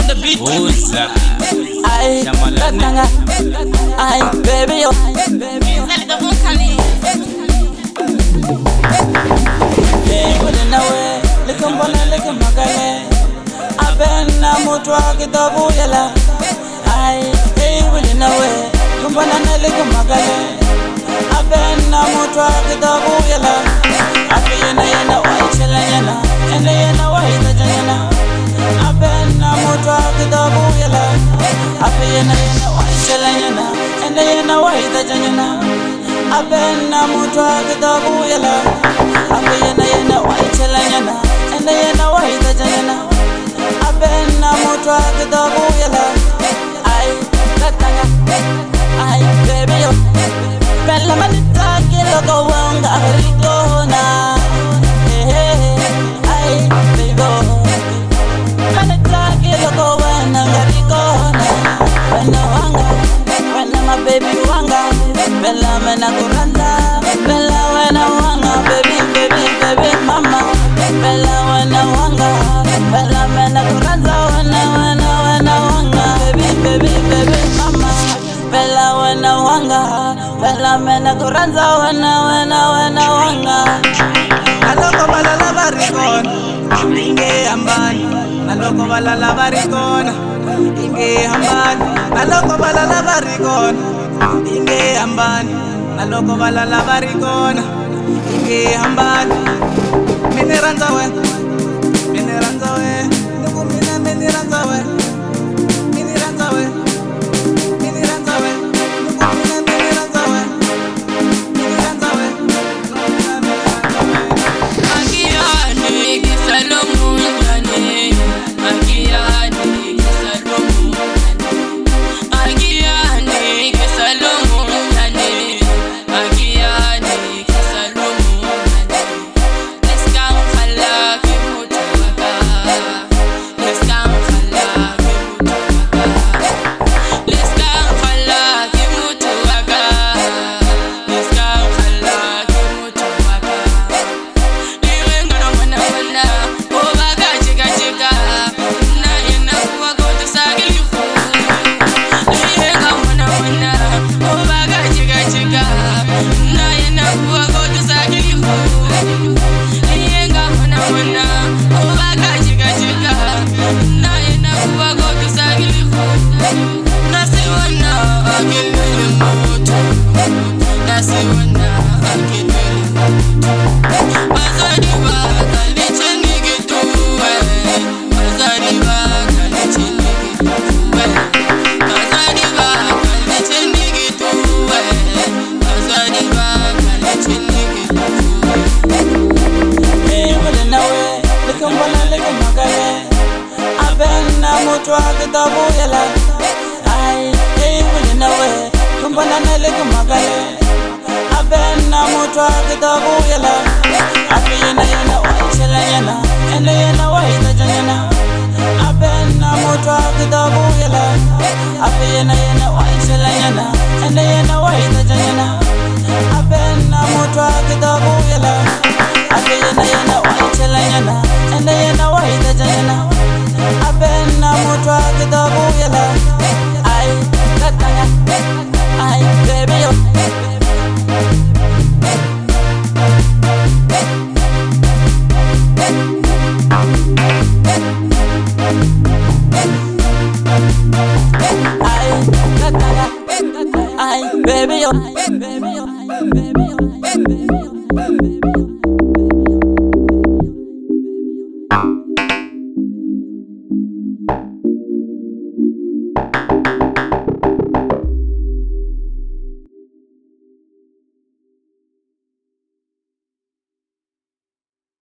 the beat. Ay, katanga. Ay, baby yo. Hey, wale nawe, likumbona likumagale. Abena mutwa kitabu yala. Ay, hey, wale nawe, likumbona likumagale. Abena mutwa kitabu yala. Afiyena yena waichela yena, ende yena waita yena. Abena mutwa kitabu yala. Afiyena yena waichela yena, ende yena waita yena. Abena mutwa kitabu yala. Afiyena yena waichela yena, ende yena waita yena. Abena mutwa kitabu yala. Ay, katanga. Ay, baby yo. Bella manita kilo go wanga rigona. Ay, baby. Manita kilo go wanga rigona. Bella wanga, bella my baby wanga. Bella mena kuranda, bella wena wanga, baby, baby, baby mama. Bella wena wanga, bella mena kuranda, wena wanga, baby, baby, baby mama. Bella wena wanga, bella mena kuranza wena wanga. Naloko balala barikon, inge ambani. Naloko balala barikon, inge ambani. Naloko balala barikon, inge ambani. Naloko balala barikon, inge ambani. Miniranza we, nukumina miniranza we, miniranza we. Mutwa kitabu yala. Ay, hey, wale nawe, kumbona likumagale. Abena mutwa kitabu yala. Afiyena yena waichela yena, ende yena waita yena. Abena mutwa kitabu yala. Afiyena yena waichela yena, ende yena waita yena. Abena mutwa kitabu yala. Afiyena yena waichela yena, ende yena waita yena. Abena mutwa kitabu yala. Ay, katanga. Ay, baby yo. Ay, katanga. Ay, baby yo.